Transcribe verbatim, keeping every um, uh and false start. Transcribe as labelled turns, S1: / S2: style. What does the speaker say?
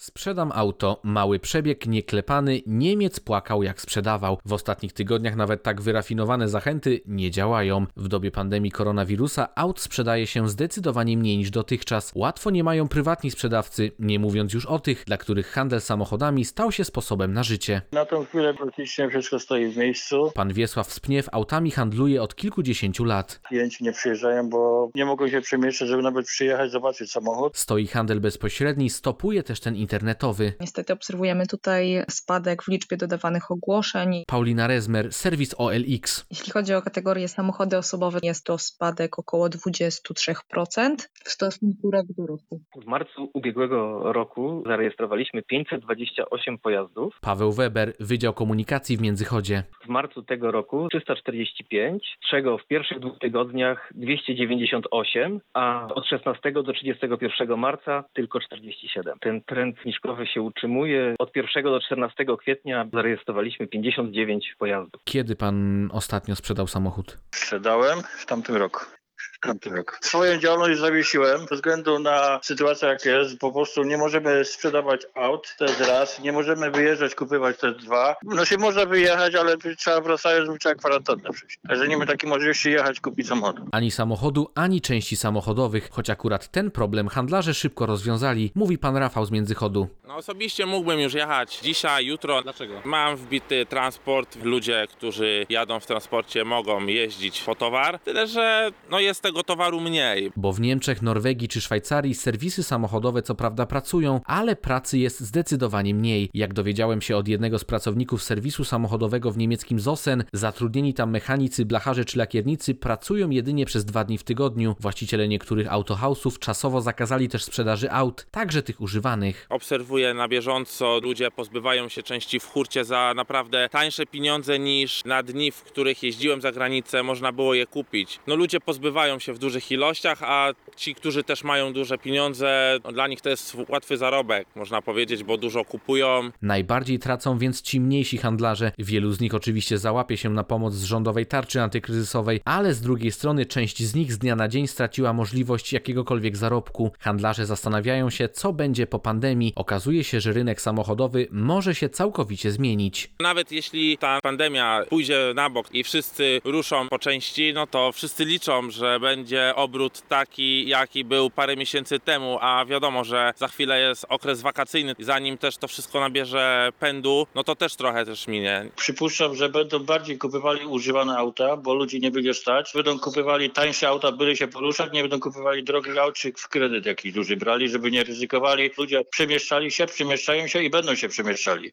S1: Sprzedam auto, mały przebieg, nieklepany, Niemiec płakał jak sprzedawał. W ostatnich tygodniach nawet tak wyrafinowane zachęty nie działają. W dobie pandemii koronawirusa aut sprzedaje się zdecydowanie mniej niż dotychczas. Łatwo nie mają prywatni sprzedawcy, nie mówiąc już o tych, dla których handel samochodami stał się sposobem na życie.
S2: Na tą chwilę praktycznie wszystko stoi w miejscu.
S1: Pan Wiesław Spniew autami handluje od kilkudziesięciu lat.
S2: Klienci nie przyjeżdżają, bo nie mogą się przemieszczać, żeby nawet przyjechać, zobaczyć samochód.
S1: Stoi handel bezpośredni, stopuje też ten internetowy.
S3: Niestety obserwujemy tutaj spadek w liczbie dodawanych ogłoszeń.
S1: Paulina Rezmer, serwis O L X.
S3: Jeśli chodzi o kategorię samochody osobowe, jest to spadek około dwadzieścia trzy procent w stosunku rok do roku.
S4: W marcu ubiegłego roku zarejestrowaliśmy pięćset dwadzieścia osiem pojazdów.
S1: Paweł Weber, Wydział Komunikacji w Międzychodzie.
S4: W marcu tego roku trzysta czterdzieści pięć, z czego w pierwszych dwóch tygodniach dwieście dziewięćdziesiąt osiem, a od szesnastego do trzydziestego pierwszego marca tylko czterdzieści siedem. Ten trend zniżkowy się utrzymuje. Od pierwszego do czternastego kwietnia zarejestrowaliśmy pięćdziesiąt dziewięć pojazdów.
S1: Kiedy pan ostatnio sprzedał samochód?
S2: Sprzedałem w tamtym roku. W tamtym roku. Swoją działalność zawiesiłem ze względu na sytuację, jak jest. Po prostu nie możemy sprzedawać aut, to jest raz. Nie możemy wyjeżdżać, kupywać, to jest dwa. No się można wyjechać, ale trzeba wracając, trzeba kwarantannę przyjść. Także nie ma takiej możliwości jechać, kupić samochód.
S1: Ani samochodu, ani części samochodowych, choć akurat ten problem handlarze szybko rozwiązali, mówi pan Rafał z Międzychodu.
S5: No osobiście mógłbym już jechać dzisiaj, jutro. Dlaczego? Mam wbity transport. Ludzie, którzy jadą w transporcie, mogą jeździć po towar. Tyle, że no jest tego towaru mniej.
S1: Bo w Niemczech, Norwegii czy Szwajcarii serwisy samochodowe co prawda pracują, ale pracy jest zdecydowanie mniej. Jak dowiedziałem się od jednego z pracowników serwisu samochodowego w niemieckim Zosen, zatrudnieni tam mechanicy, blacharze czy lakiernicy pracują jedynie przez dwa dni w tygodniu. Właściciele niektórych autohausów czasowo zakazali też sprzedaży aut, także tych używanych.
S5: Obserwuję na bieżąco, ludzie pozbywają się części w hurcie za naprawdę tańsze pieniądze niż na dni, w których jeździłem za granicę, można było je kupić. No ludzie pozbywają się w dużych ilościach, a ci, którzy też mają duże pieniądze, no dla nich to jest łatwy zarobek, można powiedzieć, bo dużo kupują.
S1: Najbardziej tracą więc ci mniejsi handlarze. Wielu z nich oczywiście załapie się na pomoc z rządowej tarczy antykryzysowej, ale z drugiej strony część z nich z dnia na dzień straciła możliwość jakiegokolwiek zarobku. Handlarze zastanawiają się, co będzie po pandemii. Okazuje się, że rynek samochodowy może się całkowicie zmienić.
S5: Nawet jeśli ta pandemia pójdzie na bok i wszyscy ruszą po części, no to wszyscy liczą, że będzie obrót taki, jaki był parę miesięcy temu, a wiadomo, że za chwilę jest okres wakacyjny, zanim też to wszystko nabierze pędu, no to też trochę też minie.
S2: Przypuszczam, że będą bardziej kupywali używane auta, bo ludzi nie będzie stać. Będą kupywali tańsze auta, byli się poruszać, nie będą kupywali drogich aut czy w kredyt jakiś duży brali, żeby nie ryzykowali. Ludzie przemieszczali się, przemieszczają się i będą się przemieszczali.